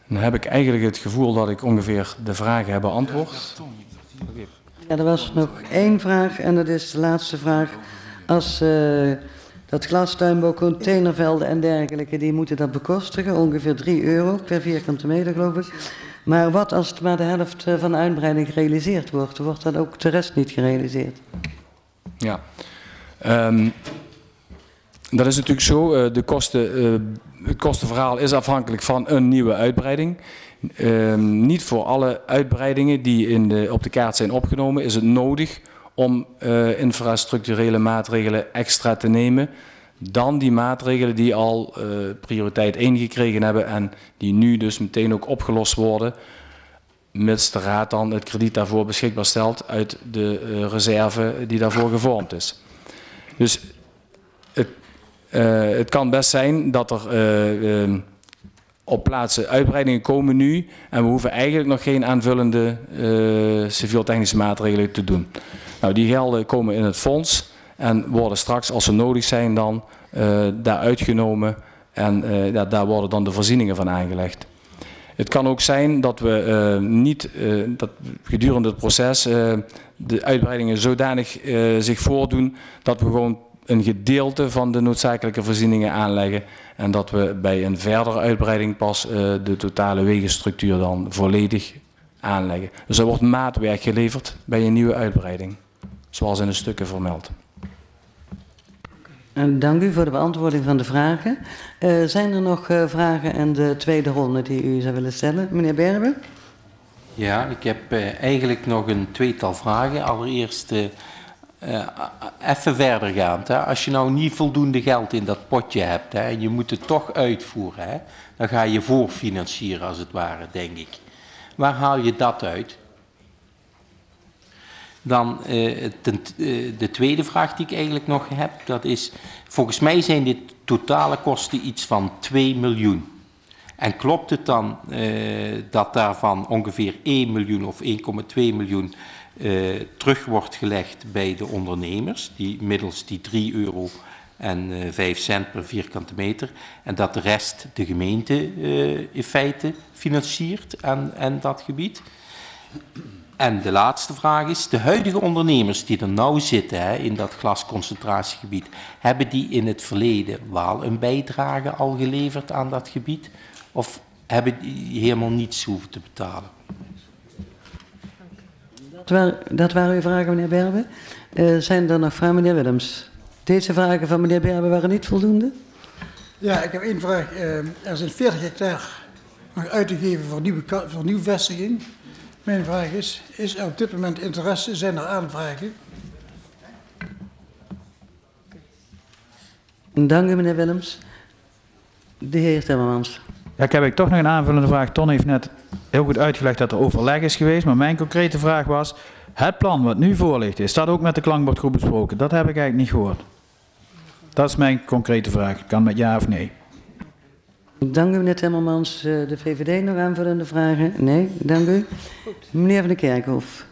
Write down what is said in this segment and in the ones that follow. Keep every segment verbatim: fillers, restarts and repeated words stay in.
Dan heb ik eigenlijk het gevoel dat ik ongeveer de vragen heb beantwoord. Ja, er was nog één vraag en dat is de laatste vraag. Als uh, dat glas, tuinbouw, containervelden en dergelijke, die moeten dat bekostigen. Ongeveer drie euro per vierkante meter, geloof ik. Maar wat als het maar de helft van de uitbreiding gerealiseerd wordt? Wordt dan ook de rest niet gerealiseerd? Ja, um, dat is natuurlijk zo. Uh, de kosten, uh, het kostenverhaal is afhankelijk van een nieuwe uitbreiding. Uh, niet voor alle uitbreidingen die in de, op de kaart zijn opgenomen is het nodig om uh, infrastructurele maatregelen extra te nemen dan die maatregelen die al uh, prioriteit één gekregen hebben en die nu dus meteen ook opgelost worden, mits de Raad dan het krediet daarvoor beschikbaar stelt uit de uh, reserve die daarvoor gevormd is. Dus het, uh, het kan best zijn dat er uh, uh, op plaatsen uitbreidingen komen nu en we hoeven eigenlijk nog geen aanvullende uh, civiel-technische maatregelen te doen. Nou, die gelden komen in het fonds en worden straks, als ze nodig zijn, dan uh, daar uitgenomen en uh, ja, daar worden dan de voorzieningen van aangelegd. Het kan ook zijn dat we uh, niet uh, dat gedurende het proces uh, de uitbreidingen zodanig uh, zich voordoen dat we gewoon een gedeelte van de noodzakelijke voorzieningen aanleggen en dat we bij een verdere uitbreiding pas uh, de totale wegenstructuur dan volledig aanleggen. Dus er wordt maatwerk geleverd bij een nieuwe uitbreiding, zoals in de stukken vermeld. Dank u voor de beantwoording van de vragen. Uh, zijn er nog uh, vragen en de tweede ronde die u zou willen stellen? Meneer Berbe? Ja, ik heb uh, eigenlijk nog een tweetal vragen. Allereerst uh, uh, even verdergaand. Hè. Als je nou niet voldoende geld in dat potje hebt hè, en je moet het toch uitvoeren, hè, dan ga je voorfinancieren als het ware, denk ik. Waar haal je dat uit? Dan uh, ten, uh, de tweede vraag die ik eigenlijk nog heb, dat is, volgens mij zijn dit totale kosten iets van twee miljoen. En klopt het dan uh, dat daarvan ongeveer één miljoen of één komma twee miljoen uh, terug wordt gelegd bij de ondernemers, die middels die drie euro en uh, vijf cent per vierkante meter, en dat de rest de gemeente uh, in feite financiert aan, aan dat gebied? En de laatste vraag is, de huidige ondernemers die er nou zitten hè, in dat glasconcentratiegebied, hebben die in het verleden wel een bijdrage al geleverd aan dat gebied? Of hebben die helemaal niets hoeven te betalen? Dat waren, dat waren uw vragen, meneer Berbe. Uh, zijn er nog vragen, meneer Willems? Deze vragen van meneer Berbe waren niet voldoende? Ja, ik heb één vraag. Uh, er zijn veertig hectare nog uit te geven voor nieuwe, voor nieuwe vestiging. Mijn vraag is, is er op dit moment interesse, zijn er aanvragen? Dank u, meneer Willems. De heer Timmermans. Ja, ik heb ik toch nog een aanvullende vraag. Ton heeft net heel goed uitgelegd dat er overleg is geweest, maar mijn concrete vraag was, het plan wat nu voor ligt, is dat ook met de klankbordgroep besproken? Dat heb ik eigenlijk niet gehoord. Dat is mijn concrete vraag. Kan met ja of nee. Dank u, meneer Timmermans. De V V D nog aanvullende vragen? Nee, dank u. Meneer Van der Kerkhof.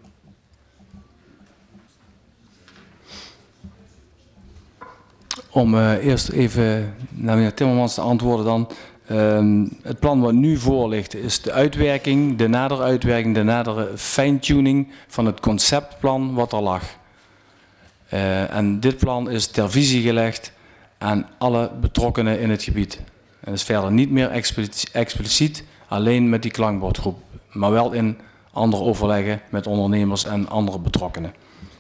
Om uh, eerst even naar meneer Timmermans te antwoorden dan. Uh, het plan wat nu voor ligt is de uitwerking, de nadere uitwerking, de nadere fine-tuning van het conceptplan wat er lag. Uh, en dit plan is ter visie gelegd aan alle betrokkenen in het gebied. En is verder niet meer expliciet, expliciet alleen met die klankbordgroep, maar wel in andere overleggen met ondernemers en andere betrokkenen.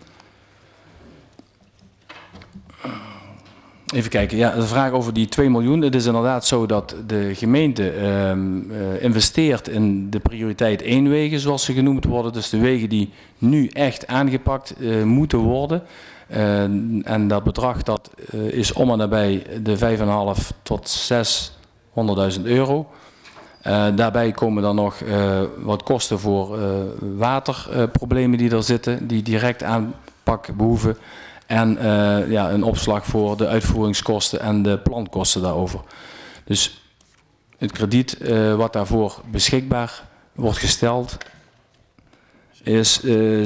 Even kijken, ja, de vraag over die twee miljoen. Het is inderdaad zo dat de gemeente uh, uh, investeert in de prioriteit één wegen, zoals ze genoemd worden. Dus de wegen die nu echt aangepakt uh, moeten worden. Uh, en dat bedrag dat uh, is om en nabij de vijfduizend tot zeshonderdduizend euro. Uh, daarbij komen dan nog uh, wat kosten voor uh, waterproblemen uh, die er zitten, die direct aanpak behoeven. En uh, ja, een opslag voor de uitvoeringskosten en de plankosten daarover. Dus het krediet uh, wat daarvoor beschikbaar wordt gesteld is uh,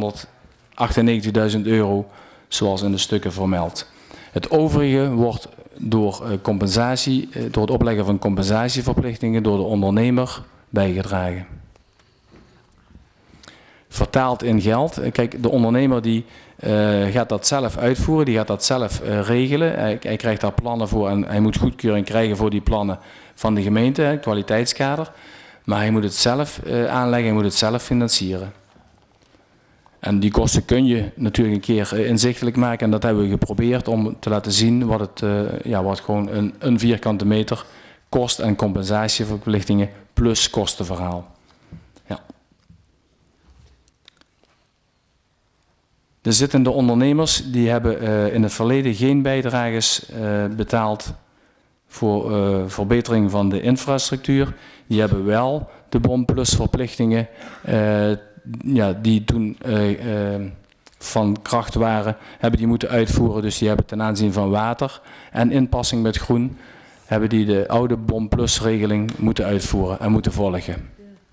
zevenhonderdachtennegentigduizend euro, zoals in de stukken vermeld. Het overige wordt door uh, compensatie, uh, door het opleggen van compensatieverplichtingen door de ondernemer bijgedragen. Vertaald in geld. Kijk, de ondernemer die uh, gaat dat zelf uitvoeren, die gaat dat zelf uh, regelen. Hij, hij krijgt daar plannen voor en hij moet goedkeuring krijgen voor die plannen van de gemeente, hè, kwaliteitskader. Maar hij moet het zelf uh, aanleggen, hij moet het zelf financieren. En die kosten kun je natuurlijk een keer uh, inzichtelijk maken en dat hebben we geprobeerd om te laten zien wat het, uh, ja, wat gewoon een, een vierkante meter kost en compensatieverplichtingen plus kostenverhaal. Ja. De zittende ondernemers die hebben uh, in het verleden geen bijdrages uh, betaald voor uh, verbetering van de infrastructuur. Die hebben wel de BOM-plus verplichtingen uh, ja, die toen uh, uh, van kracht waren, hebben die moeten uitvoeren. Dus die hebben ten aanzien van water en inpassing met groen, hebben die de oude BOM-plus regeling moeten uitvoeren en moeten volgen.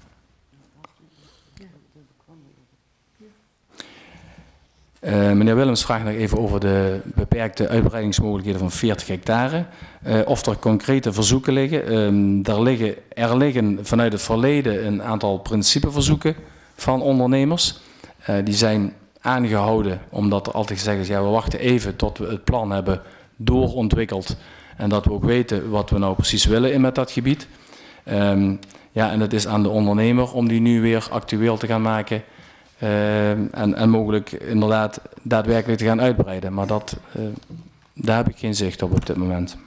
Uh, meneer Willems vraagt nog even over de beperkte uitbreidingsmogelijkheden van veertig hectare. Uh, of er concrete verzoeken liggen. Um, er, liggen er liggen vanuit het verleden een aantal principeverzoeken van ondernemers. Uh, die zijn aangehouden omdat er altijd gezegd is, ja, we wachten even tot we het plan hebben doorontwikkeld. En dat we ook weten wat we nou precies willen in met dat gebied. Um, ja, en het is aan de ondernemer om die nu weer actueel te gaan maken. Uh, en, en mogelijk inderdaad daadwerkelijk te gaan uitbreiden. Maar dat, uh, daar heb ik geen zicht op op dit moment.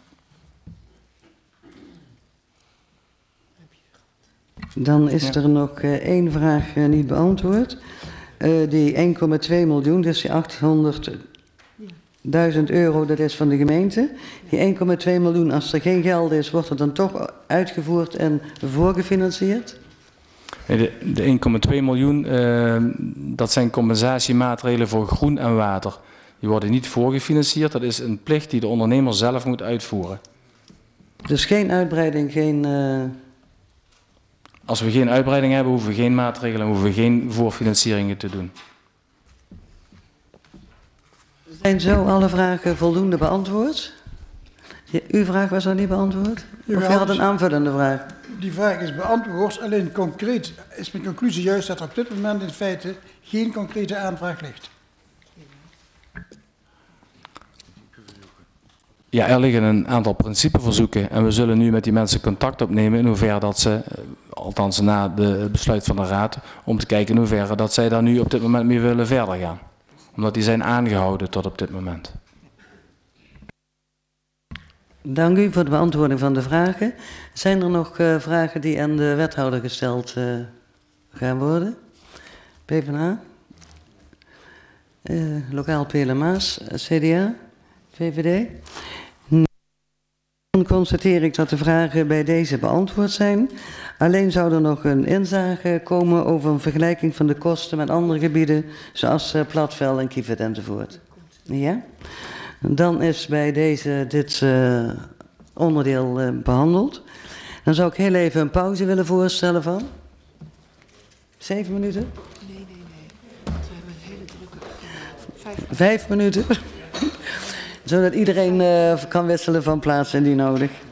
Dan is er nog uh, één vraag uh, niet beantwoord. Uh, die één komma twee miljoen, dus die achthonderdduizend euro, dat is van de gemeente. Die één komma twee miljoen, als er geen geld is, wordt het dan toch uitgevoerd en voorgefinancierd? De, de één komma twee miljoen, uh, dat zijn compensatiemaatregelen voor groen en water. Die worden niet voorgefinancierd, dat is een plicht die de ondernemer zelf moet uitvoeren. Dus geen uitbreiding, geen... Uh... Als we geen uitbreiding hebben, hoeven we geen maatregelen, hoeven we geen voorfinancieringen te doen. Zijn zo alle vragen voldoende beantwoord? Uw vraag was nog niet beantwoord? Of u had een aanvullende vraag? Die vraag is beantwoord, alleen concreet is mijn conclusie juist dat er op dit moment in feite geen concrete aanvraag ligt. Ja, er liggen een aantal principeverzoeken en we zullen nu met die mensen contact opnemen in hoeverre dat ze, althans na de besluit van de raad, om te kijken in hoeverre dat zij daar nu op dit moment mee willen verder gaan. Omdat die zijn aangehouden tot op dit moment. Dank u voor de beantwoording van de vragen. Zijn er nog uh, vragen die aan de wethouder gesteld uh, gaan worden? P v d A, uh, Lokaal P L M A's, C D A, V V D. Dan constateer ik dat de vragen bij deze beantwoord zijn. Alleen zou er nog een inzage komen over een vergelijking van de kosten met andere gebieden, zoals uh, Platveld en Kievit enzovoort. Ja? Dan is bij deze dit uh, onderdeel uh, behandeld. Dan zou ik heel even een pauze willen voorstellen van... Zeven minuten? Nee, nee, nee. Want we hebben een hele drukke... Vijf, Vijf minuten? Zodat iedereen uh, kan wisselen van plaats indien nodig.